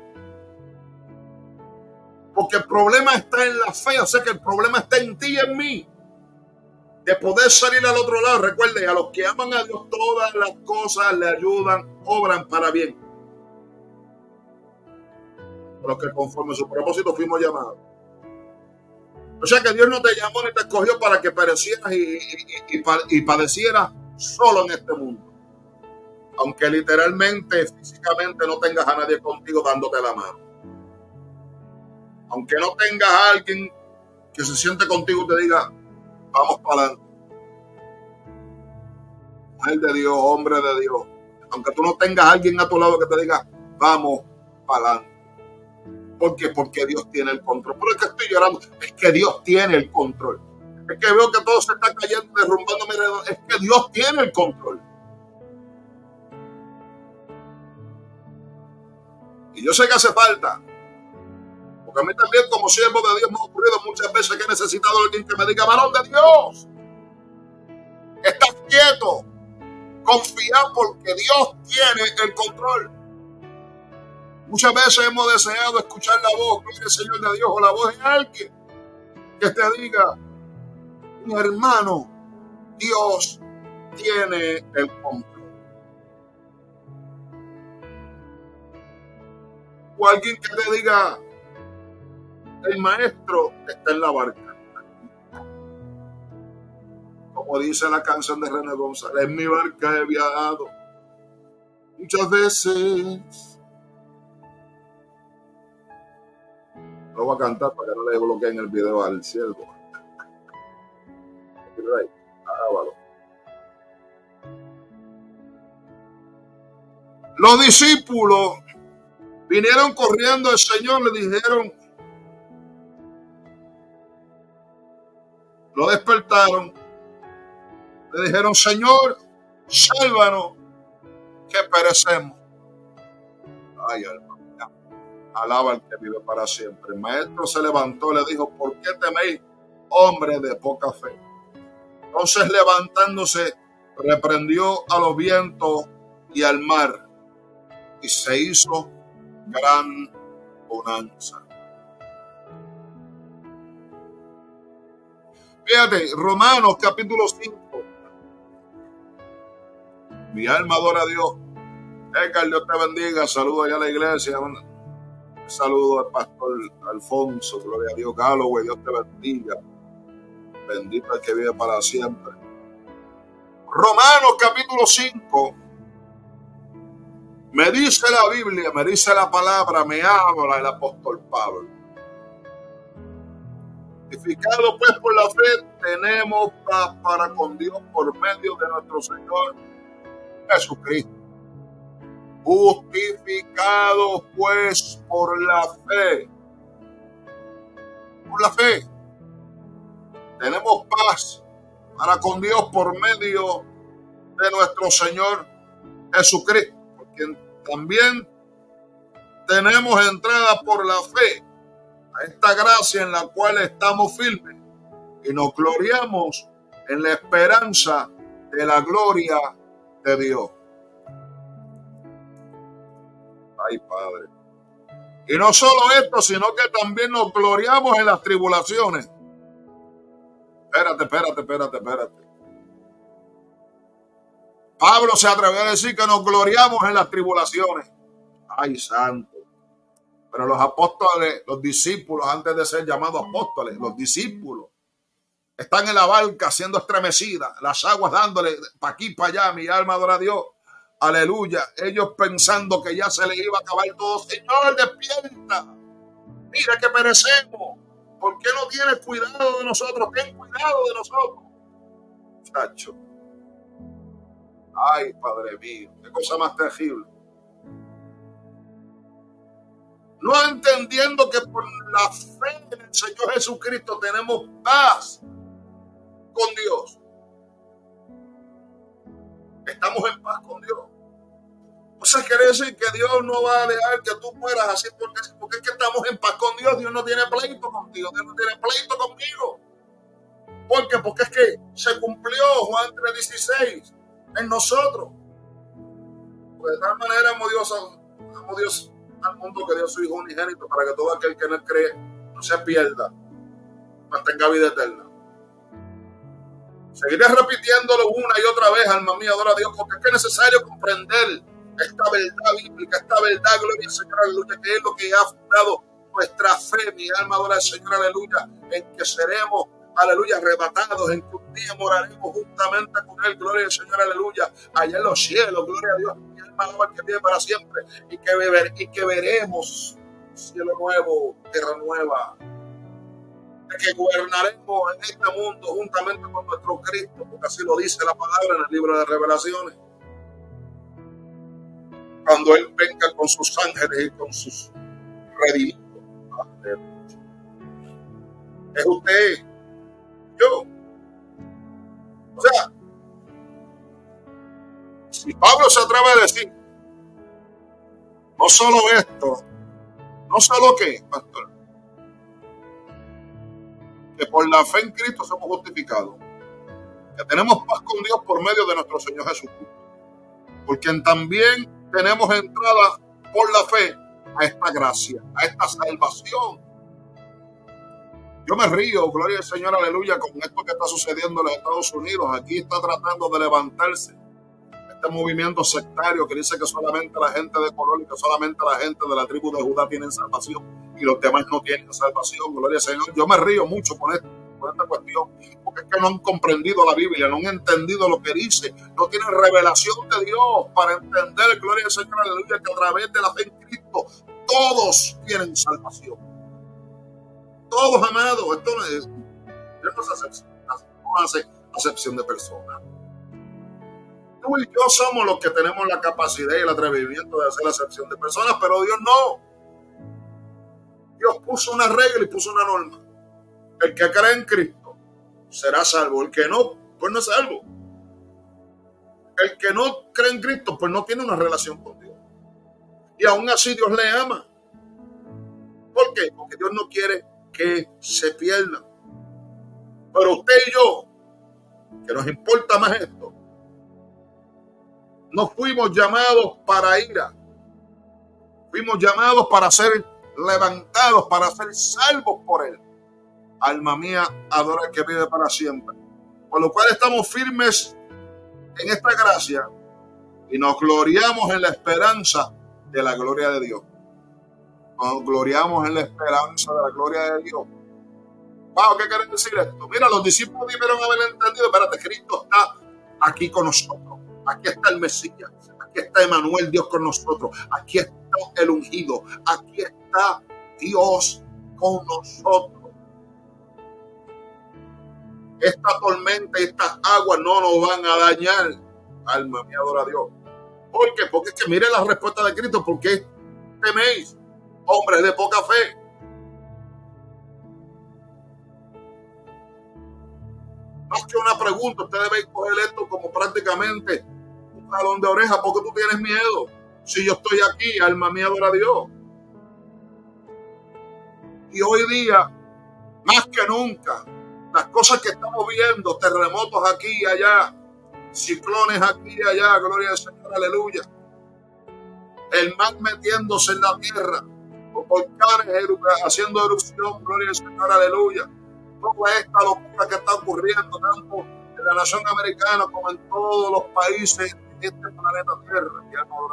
Porque el problema está en la fe, o sea que el problema está en ti y en mí. De poder salir al otro lado. Recuerde, a los que aman a Dios todas las cosas le ayudan, obran para bien. A los que conforme a su propósito fuimos llamados. O sea que Dios no te llamó ni te escogió para que perecieras y, y, y, y padecieras solo en este mundo. Aunque literalmente, físicamente no tengas a nadie contigo dándote la mano. Aunque no tengas a alguien que se siente contigo y te diga, vamos para adelante. Mujer de Dios, hombre de Dios. Aunque tú no tengas a alguien a tu lado que te diga, vamos para adelante. ¿Por qué? Porque Dios tiene el control. Por el que estoy llorando, es que Dios tiene el control. Es que veo que todo se está cayendo, derrumbándome alrededor. Es que Dios tiene el control. Y yo sé que hace falta. Porque a mí también, como siervo de Dios, me ha ocurrido muchas veces que he necesitado a alguien que me diga: varón de Dios, estás quieto, confía porque Dios tiene el control. Muchas veces hemos deseado escuchar la voz del Señor de Dios o la voz de alguien que te diga: mi hermano, Dios tiene el control. O alguien que te diga: el maestro está en la barca. Como dice la canción de René González, en mi barca he viajado muchas veces. Lo voy a cantar para que no le bloqueen el video al siervo. Los discípulos vinieron corriendo al Señor, le dijeron, lo despertaron, le dijeron: Señor, sálvanos, que perecemos. Ay, alma mía, alaba al que vive para siempre. El maestro se levantó y le dijo: ¿por qué teméis, hombre de poca fe? Entonces, levantándose, reprendió a los vientos y al mar, y se hizo gran bonanza. Fíjate, Romanos capítulo cinco. Mi alma adora a Dios. Edgar, Dios te bendiga. Saludo allá a la iglesia. Un saludo al pastor Alfonso. Gloria a Dios. Galloway, Dios te bendiga. Bendito el que vive para siempre. Romanos capítulo cinco. Me dice la Biblia, me dice la palabra, me habla el apóstol Pablo. Justificados pues por la fe, tenemos paz para con Dios por medio de nuestro Señor Jesucristo. Justificados pues por la fe. Por la fe. Tenemos paz para con Dios por medio de nuestro Señor Jesucristo. Porque también tenemos entrada por la fe a esta gracia en la cual estamos firmes y nos gloriamos en la esperanza de la gloria de Dios. Ay, Padre. Y no solo esto, sino que también nos gloriamos en las tribulaciones. Espérate, espérate, espérate, espérate. Pablo se atrevió a decir que nos gloriamos en las tribulaciones. Ay, santo. Pero los apóstoles, los discípulos, antes de ser llamados apóstoles, los discípulos, están en la barca siendo estremecidas, las aguas dándole para aquí, para allá. Mi alma adora a Dios. Aleluya. Ellos pensando que ya se les iba a acabar todo. Señor, despierta. Mira que perecemos. ¿Por qué no tienes cuidado de nosotros? Ten cuidado de nosotros. Chacho. Ay, Padre mío, qué cosa más terrible. No entendiendo que por la fe en el Señor Jesucristo tenemos paz con Dios. Estamos en paz con Dios. O sea, quiere decir que Dios no va a dejar que tú mueras así porque, porque es que estamos en paz con Dios. Dios no tiene pleito contigo, Dios no tiene pleito conmigo. ¿Por qué? Porque es que se cumplió Juan tres dieciséis en nosotros. Pues de tal manera amó Dios, amó Dios al mundo que dio su Hijo unigénito para que todo aquel que en él cree no se pierda, mas tenga vida eterna. Seguiré repitiéndolo una y otra vez, alma mía, adora a Dios, porque es que es necesario comprender esta verdad bíblica, esta verdad, gloria al Señor, aleluya, que es lo que ha fundado nuestra fe. Mi alma adora al Señor, aleluya, en que seremos, aleluya, arrebatados, en que un día moraremos juntamente con Él, gloria al Señor, aleluya, allá en los cielos, gloria a Dios, mi alma adora que vive para siempre, y que, beber, y que veremos cielo nuevo, tierra nueva, de que gobernaremos en este mundo juntamente con nuestro Cristo, porque así lo dice la palabra en el libro de Revelaciones. Cuando Él venga con sus ángeles y con sus redimidos. Es usted, yo. O sea, si Pablo se atreve a decir, no solo esto, no solo qué, pastor, que por la fe en Cristo somos justificados, que tenemos paz con Dios por medio de nuestro Señor Jesucristo, porque también tenemos entrada por la fe a esta gracia, a esta salvación. Yo me río, gloria al Señor, aleluya, con esto que está sucediendo en los Estados Unidos. Aquí está tratando de levantarse este movimiento sectario que dice que solamente la gente de color y que solamente la gente de la tribu de Judá tienen salvación y los demás no tienen salvación, gloria al Señor. Yo me río mucho con esto, con esta cuestión, porque es que no han comprendido la Biblia, no han entendido lo que dice, no tienen revelación de Dios para entender, gloria al Señor, aleluya, que a través de la fe en Cristo todos tienen salvación. Todos, amados. Esto no es, no hace acepción, no hace acepción de personas. Tú y yo somos los que tenemos la capacidad y el atrevimiento de hacer acepción de personas, pero Dios no. Dios puso una regla y puso una norma. El que cree en Cristo será salvo. El que no, pues no es salvo. El que no cree en Cristo, pues no tiene una relación con Dios. Y aún así Dios le ama. ¿Por qué? Porque Dios no quiere que se pierdan. Pero usted y yo, que nos importa más esto, no fuimos llamados para ira. Fuimos llamados para ser levantados, para ser salvos por Él. Alma mía, adora al que vive para siempre. Por lo cual estamos firmes en esta gracia y nos gloriamos en la esperanza de la gloria de Dios. Nos gloriamos en la esperanza de la gloria de Dios. Wow, ¿qué quiere decir esto? Mira, los discípulos debieron haber entendido, espérate, Cristo está aquí con nosotros. Aquí está el Mesías. Aquí está Emmanuel, Dios con nosotros. Aquí está el ungido. Aquí está Dios con nosotros. Esta tormenta y estas aguas no nos van a dañar. Alma mía, adora a Dios. ¿Por qué? Porque es que mire la respuesta de Cristo. ¿Por qué teméis, hombres de poca fe? Más que una pregunta, usted debe coger esto como prácticamente un jalón de oreja. ¿Por qué tú tienes miedo? Si yo estoy aquí, alma mía, adora a Dios. Y hoy día, más que nunca, las cosas que estamos viendo, terremotos aquí y allá, ciclones aquí y allá, gloria al Señor, aleluya. El mar metiéndose en la tierra, los volcanes haciendo erupción, gloria al Señor, aleluya. Toda esta locura que está ocurriendo, tanto en la nación americana como en todos los países de este planeta Tierra.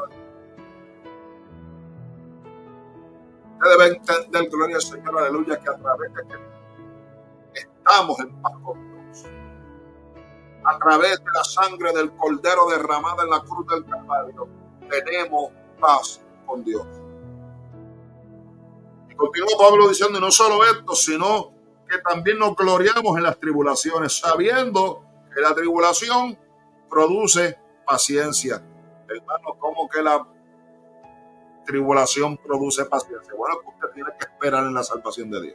Usted debe entender, gloria al Señor, aleluya, que a través de que estamos en paz con Dios, a través de la sangre del Cordero derramada en la cruz del Calvario, tenemos paz con Dios. Y continúa Pablo diciendo, y no solo esto, sino que también nos gloriamos en las tribulaciones, sabiendo que la tribulación produce paciencia. Hermano, ¿cómo que la tribulación produce paciencia? Bueno, que usted tiene que esperar en la salvación de Dios.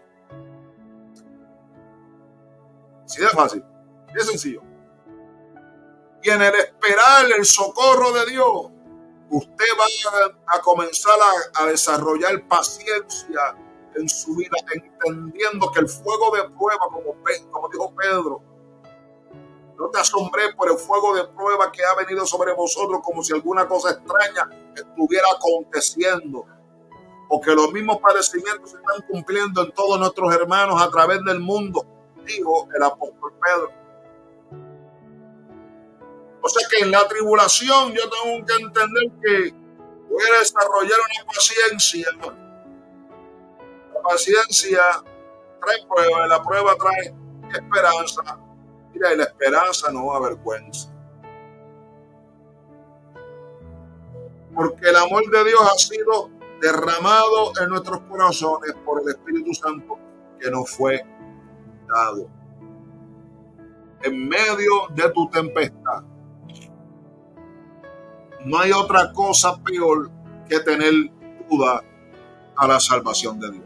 Así de fácil, así de sencillo. Y en el esperar el socorro de Dios, usted va a, a comenzar a, a desarrollar paciencia en su vida, entendiendo que el fuego de prueba, como, como dijo Pedro, no te asombré por el fuego de prueba que ha venido sobre vosotros, como si alguna cosa extraña estuviera aconteciendo, porque los mismos padecimientos se están cumpliendo en todos nuestros hermanos a través del mundo, dijo el apóstol Pedro. O sea que en la tribulación yo tengo que entender que voy a desarrollar una paciencia. La paciencia trae prueba y la prueba trae esperanza. Mira, y la esperanza no avergüenza. Porque el amor de Dios ha sido derramado en nuestros corazones por el Espíritu Santo que nos fue dado. En medio de tu tempestad, no hay otra cosa peor que tener duda a la salvación de Dios.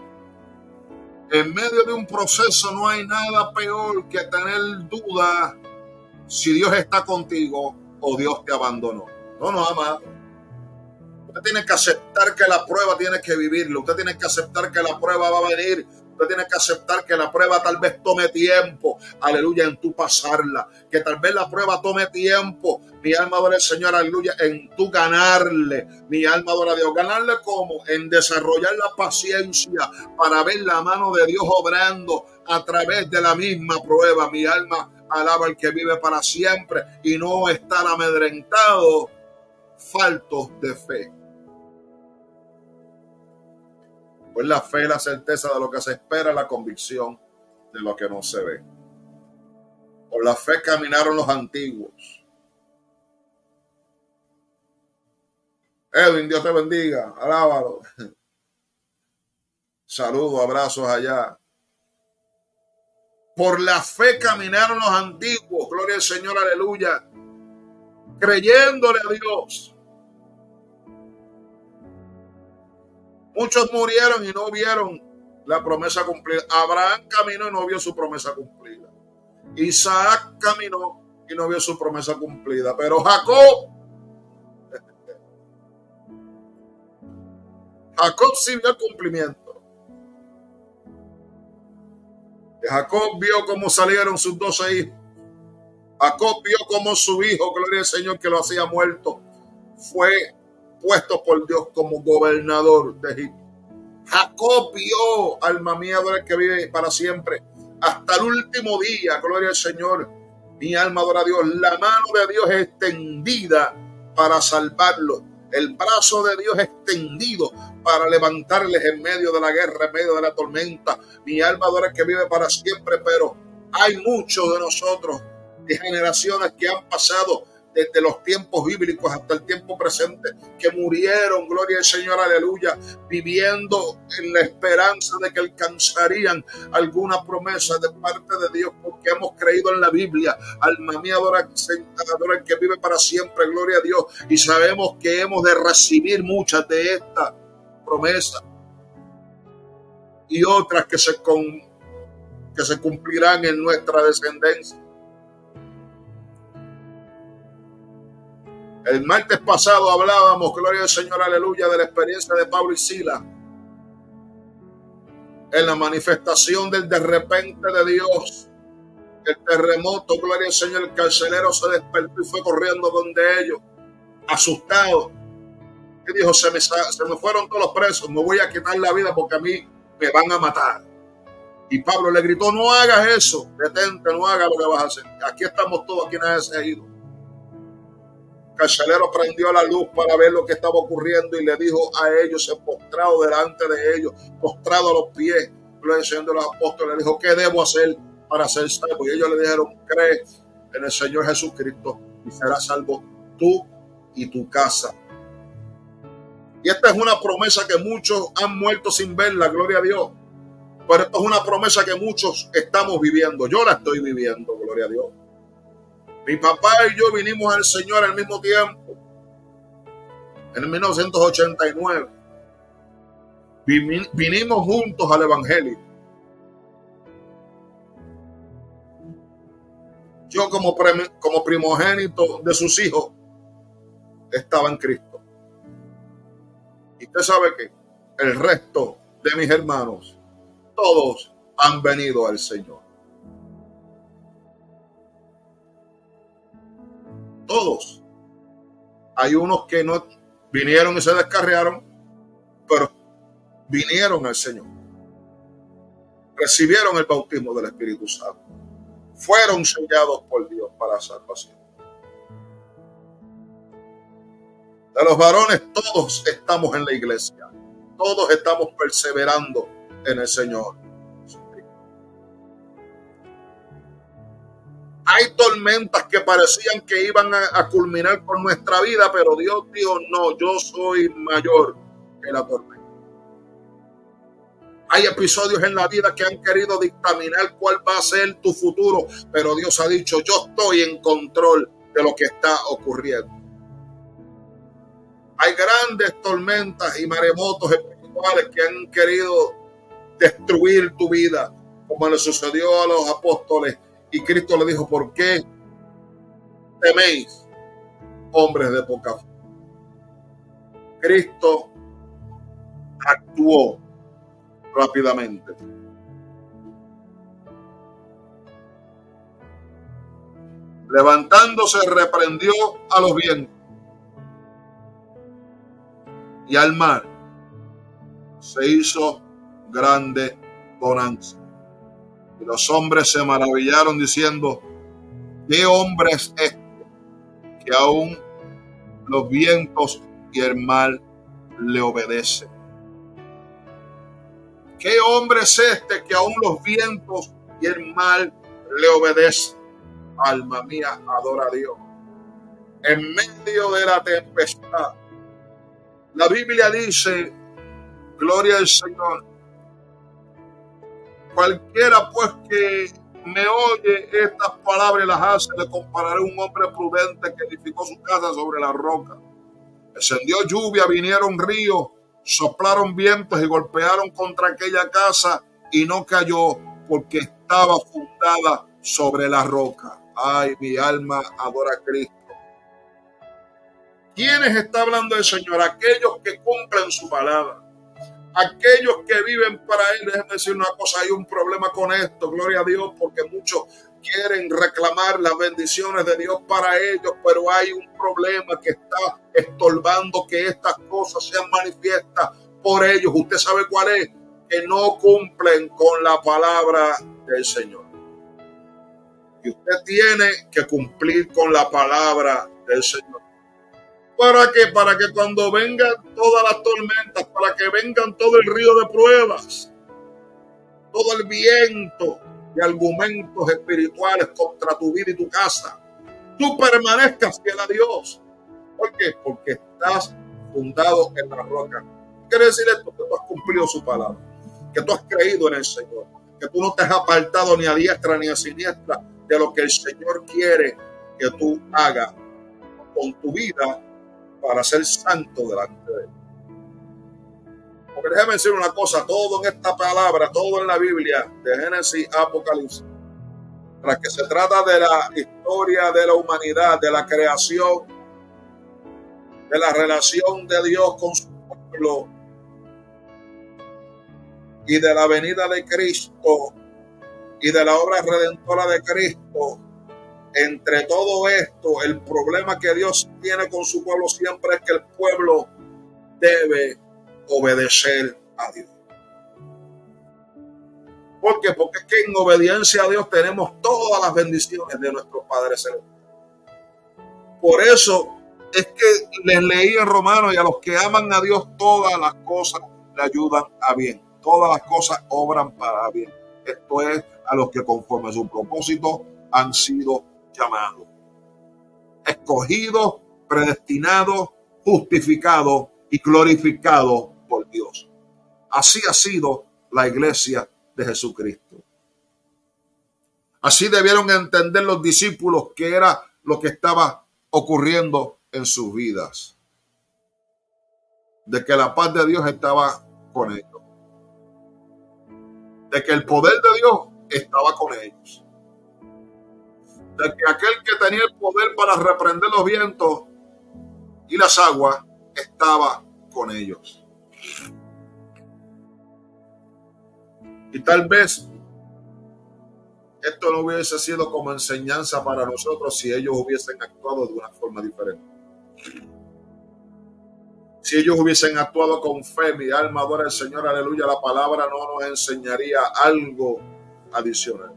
En medio de un proceso no hay nada peor que tener duda si Dios está contigo o Dios te abandonó. No, no, amado. Usted tiene que aceptar que la prueba tiene que vivirlo. Usted tiene que aceptar que la prueba va a venir Usted tiene que aceptar que la prueba tal vez tome tiempo, aleluya, en tu pasarla. Que tal vez la prueba tome tiempo, mi alma adora al Señor, aleluya, en tu ganarle. Mi alma adora a Dios. ¿Ganarle cómo? En desarrollar la paciencia para ver la mano de Dios obrando a través de la misma prueba. Mi alma alaba al que vive para siempre y no estar amedrentado, faltos de fe. Pues la fe es la certeza de lo que se espera, la convicción de lo que no se ve. Por la fe caminaron los antiguos. Edwin, Dios te bendiga, alábalo. Saludos, abrazos allá. Por la fe caminaron los antiguos, gloria al Señor, aleluya, creyéndole a Dios. Muchos murieron y no vieron la promesa cumplida. Abraham caminó y no vio su promesa cumplida. Isaac caminó y no vio su promesa cumplida. Pero Jacob, Jacob sí vio el cumplimiento. Jacob vio cómo salieron sus doce hijos. Jacob vio cómo su hijo, gloria al Señor, que lo hacía muerto, fue puesto por Dios como gobernador de Egipto. Jacob vio, alma mía, adora que vive para siempre, hasta el último día, gloria al Señor. Mi alma adora a Dios. La mano de Dios es extendida para salvarlo. El brazo de Dios es extendido para levantarles en medio de la guerra, en medio de la tormenta. Mi alma adora que vive para siempre, pero hay muchos de nosotros, de generaciones que han pasado desde los tiempos bíblicos hasta el tiempo presente, que murieron, gloria al Señor, aleluya, viviendo en la esperanza de que alcanzarían alguna promesa de parte de Dios, porque hemos creído en la Biblia. Alma mía, adora, adora el que vive para siempre, gloria a Dios, y sabemos que hemos de recibir muchas de estas promesas y otras que se, con, que se cumplirán en nuestra descendencia. El martes pasado hablábamos, gloria al Señor, aleluya, de la experiencia de Pablo y Silas en la manifestación del de repente de Dios. El terremoto, gloria al Señor, el carcelero se despertó y fue corriendo donde ellos, asustado. Y dijo, se me, se me fueron todos los presos, me voy a quitar la vida porque a mí me van a matar. Y Pablo le gritó, no hagas eso, detente, no hagas lo que vas a hacer. Aquí estamos todos, aquí nadie se ha ido. El carcelero prendió la luz para ver lo que estaba ocurriendo y le dijo a ellos, se postrado delante de ellos, postrado a los pies, gloria al Señor de los apóstoles, le dijo, ¿qué debo hacer para ser salvo? Y ellos le dijeron, cree en el Señor Jesucristo y serás salvo tú y tu casa. Y esta es una promesa que muchos han muerto sin verla, gloria a Dios. Pero esto es una promesa que muchos estamos viviendo. Yo la estoy viviendo, gloria a Dios. Mi papá y yo vinimos al Señor al mismo tiempo, en mil novecientos ochenta y nueve. Vinimos juntos al Evangelio. Yo como, como primogénito de sus hijos estaba en Cristo. Y usted sabe que el resto de mis hermanos, todos han venido al Señor. Todos. Hay unos que no vinieron y se descarriaron, pero vinieron al Señor. Recibieron el bautismo del Espíritu Santo. Fueron sellados por Dios para salvación. De los varones, todos estamos en la iglesia. Todos estamos perseverando en el Señor. Hay tormentas que parecían que iban a, a culminar con nuestra vida, pero Dios dijo, no, yo soy mayor que la tormenta. Hay episodios en la vida que han querido dictaminar cuál va a ser tu futuro, pero Dios ha dicho, yo estoy en control de lo que está ocurriendo. Hay grandes tormentas y maremotos espirituales que han querido destruir tu vida, como le sucedió a los apóstoles. Y Cristo le dijo, ¿por qué teméis, hombres de poca fe? Cristo actuó rápidamente. Levantándose, reprendió a los vientos y al mar. Se hizo grande bonanza. Y los hombres se maravillaron diciendo: ¿qué hombre es este que aún los vientos y el mar le obedecen? ¿Qué hombre es este que aún los vientos y el mar le obedecen? Alma mía, adora a Dios. En medio de la tempestad, la Biblia dice, gloria al Señor, cualquiera pues que me oye estas palabras y las hace, le compararé a un hombre prudente que edificó su casa sobre la roca. Descendió lluvia, vinieron ríos, soplaron vientos y golpearon contra aquella casa y no cayó porque estaba fundada sobre la roca. Ay, mi alma adora a Cristo. ¿Quiénes está hablando el Señor? Aquellos que cumplen su palabra. Aquellos que viven para Él. Déjenme decir una cosa, hay un problema con esto, gloria a Dios, porque muchos quieren reclamar las bendiciones de Dios para ellos, pero hay un problema que está estorbando que estas cosas sean manifiestas por ellos. ¿Usted sabe cuál es? Que no cumplen con la palabra del Señor. Y usted tiene que cumplir con la palabra del Señor. ¿Para qué? Para que cuando vengan todas las tormentas, para que vengan todo el río de pruebas, todo el viento de argumentos espirituales contra tu vida y tu casa, tú permanezcas fiel a Dios. ¿Por qué? Porque estás fundado en la roca. Quiere decir esto, que tú has cumplido su palabra, que tú has creído en el Señor, que tú no te has apartado ni a diestra ni a siniestra de lo que el Señor quiere que tú hagas con tu vida para ser santo delante de Él. Porque déjame decir una cosa, todo en esta palabra, todo en la Biblia, de Génesis a Apocalipsis, tras que se trata de la historia de la humanidad, de la creación, de la relación de Dios con su pueblo y de la venida de Cristo y de la obra redentora de Cristo. Entre todo esto, el problema que Dios tiene con su pueblo siempre es que el pueblo debe obedecer a Dios. ¿Por qué? Porque es que en obediencia a Dios tenemos todas las bendiciones de nuestro Padre Celestial. Por eso es que les leí en Romanos, y a los que aman a Dios todas las cosas le ayudan a bien. Todas las cosas obran para bien. Esto es a los que conforme a su propósito han sido llamados, escogidos, predestinados, justificados y glorificados por Dios. Así ha sido la iglesia de Jesucristo. Así debieron entender los discípulos que era lo que estaba ocurriendo en sus vidas. De que la paz de Dios estaba con ellos. De que el poder de Dios estaba con ellos. De que aquel que tenía el poder para reprender los vientos y las aguas estaba con ellos. Y tal vez esto no hubiese sido como enseñanza para nosotros si ellos hubiesen actuado de una forma diferente. Si ellos hubiesen actuado con fe, mi alma adora al Señor, aleluya, la palabra no nos enseñaría algo adicional.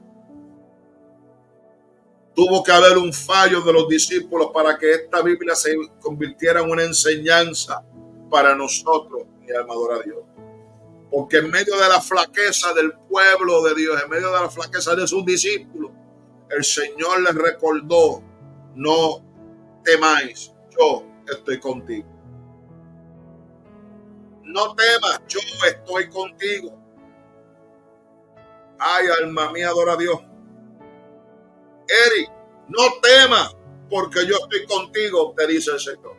Tuvo que haber un fallo de los discípulos para que esta Biblia se convirtiera en una enseñanza para nosotros, mi alma adora a Dios. Porque en medio de la flaqueza del pueblo de Dios, en medio de la flaqueza de sus discípulos, el Señor les recordó: no temáis, yo estoy contigo. No temas, yo estoy contigo. Ay, alma mía, adora a Dios. Eric, no temas, porque yo estoy contigo, te dice el Señor.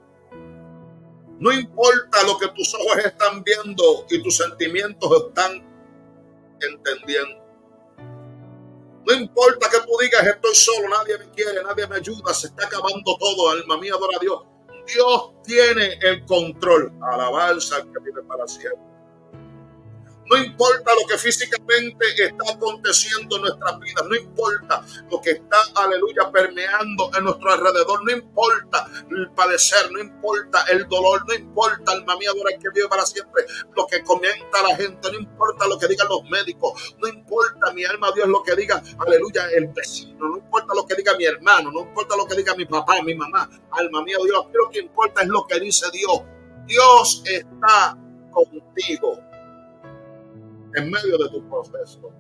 No importa lo que tus ojos están viendo y tus sentimientos están entendiendo. No importa que tú digas: estoy solo, nadie me quiere, nadie me ayuda, se está acabando todo, alma mía, adora a Dios. Dios tiene el control. Alabanza al que vive para siempre. No importa lo que físicamente está aconteciendo en nuestras vidas, no importa lo que está, aleluya, permeando en nuestro alrededor, no importa el padecer, no importa el dolor, no importa, alma mía, adora el que vive para siempre, lo que comenta la gente, no importa lo que digan los médicos, no importa, mi alma, Dios, lo que diga, aleluya, el vecino, no importa lo que diga mi hermano, no importa lo que diga mi papá, mi mamá, alma mía, Dios, lo que importa es lo que dice Dios. Dios está contigo en medio de tu proceso.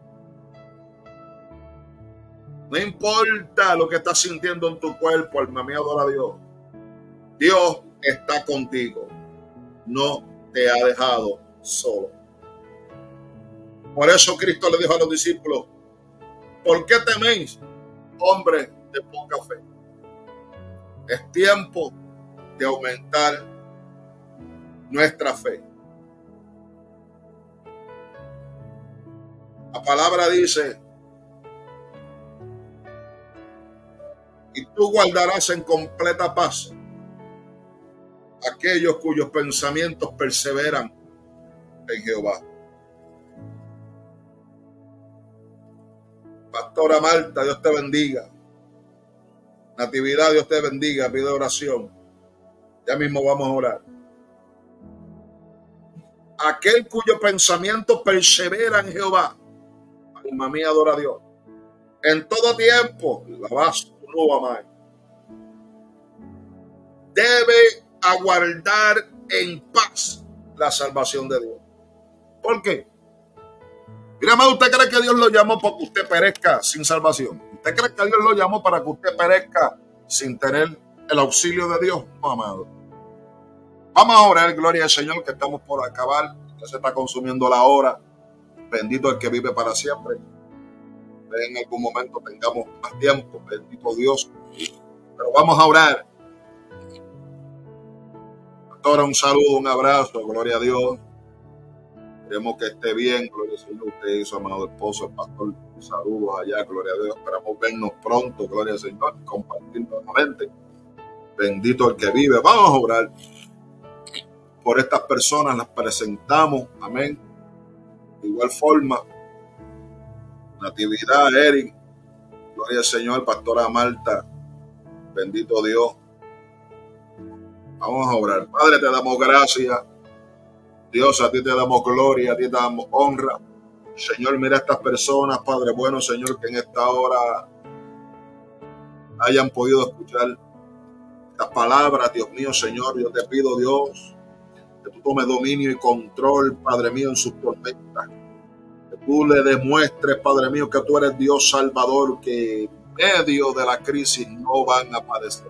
No importa lo que estás sintiendo en tu cuerpo, alma mía, adora a Dios. Dios está contigo. No te ha dejado solo. Por eso Cristo le dijo a los discípulos: ¿por qué teméis, hombres de poca fe? Es tiempo de aumentar nuestra fe. La palabra dice: y tú guardarás en completa paz aquellos cuyos pensamientos perseveran en Jehová. Pastora Marta, Dios te bendiga. Natividad, Dios te bendiga. Pide oración. Ya mismo vamos a orar. Aquel cuyo pensamiento persevera en Jehová. Alma mía, adora a Dios. En todo tiempo, la vas no amar. Debe aguardar en paz la salvación de Dios. ¿Por qué? Mira, amado, ¿usted cree que Dios lo llamó para que usted perezca sin salvación? ¿Usted cree que Dios lo llamó para que usted perezca sin tener el auxilio de Dios? No, amado. Vamos a orar, gloria al Señor, que estamos por acabar. Ya se está consumiendo la hora. Bendito el que vive para siempre. En algún momento tengamos más tiempo, bendito Dios. Pero vamos a orar. Pastora, un saludo, un abrazo, gloria a Dios. Queremos que esté bien, gloria al Señor. Usted y su amado esposo, el pastor, saludos allá, gloria a Dios. Esperamos vernos pronto, gloria al Señor, compartir nuevamente. Bendito el que vive. Vamos a orar por estas personas, las presentamos, amén. De igual forma, Natividad, Eric, gloria al Señor, pastora Marta, bendito Dios. Vamos a orar. Padre, te damos gracias. Dios, a ti te damos gloria, a ti te damos honra. Señor, mira a estas personas, Padre bueno, Señor, que en esta hora hayan podido escuchar estas palabras. Dios mío, Señor, yo te pido, Dios, que tú tomes dominio y control, Padre mío, en sus tormentas. Que tú le demuestres, Padre mío, que tú eres Dios Salvador, que en medio de la crisis no van a padecer,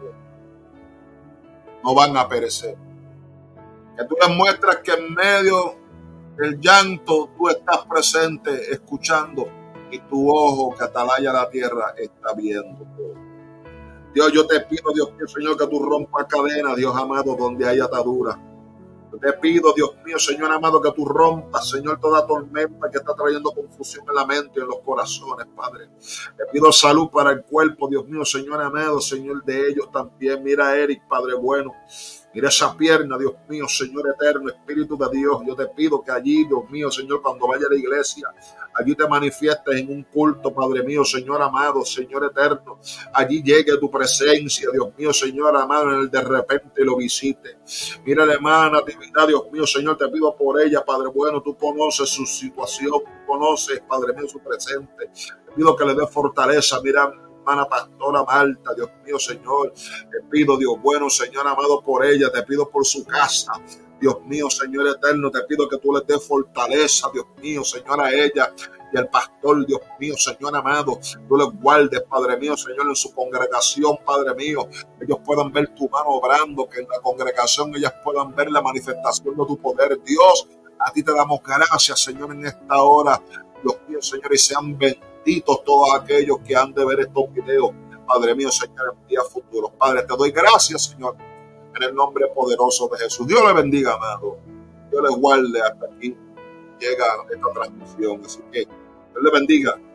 no van a perecer. Que tú les muestras que en medio del llanto tú estás presente, escuchando, y tu ojo que atalaya la tierra está viendo todo. Dios, yo te pido, Dios mío, Señor, que tú rompas cadenas, Dios amado, donde hay ataduras. Yo te pido, Dios mío, Señor amado, que tú rompas, Señor, toda tormenta que está trayendo confusión en la mente y en los corazones, Padre. Te pido salud para el cuerpo, Dios mío, Señor amado, Señor, de ellos también. Mira a Eric, Padre bueno. Mira esa pierna, Dios mío, Señor eterno, Espíritu de Dios. Yo te pido que allí, Dios mío, Señor, cuando vaya a la iglesia, allí te manifiestes en un culto, Padre mío, Señor amado, Señor eterno. Allí llegue tu presencia, Dios mío, Señor amado, en el de repente lo visite. Mira la hermana Natividad, Dios mío, Señor, te pido por ella, Padre bueno. Tú conoces su situación, tú conoces, Padre mío, su presente. Te pido que le dé fortaleza. Mira, hermana pastora Marta, Dios mío, Señor, te pido, Dios bueno, Señor amado, por ella, te pido por su casa, Dios mío, Señor eterno, te pido que tú les des fortaleza, Dios mío, Señor, a ella y al pastor, Dios mío, Señor amado, tú les guardes, Padre mío, Señor, en su congregación, Padre mío, ellos puedan ver tu mano obrando, que en la congregación ellas puedan ver la manifestación de tu poder. Dios, a ti te damos gracias, Señor, en esta hora, Dios mío, Señor, y sean benditos todos aquellos que han de ver estos videos, Padre mío, Señor, en días futuros. Padre, te doy gracias, Señor, en el nombre poderoso de Jesús. Dios le bendiga, amado. Dios le guarde hasta aquí llega esta transmisión. Así que Dios le bendiga.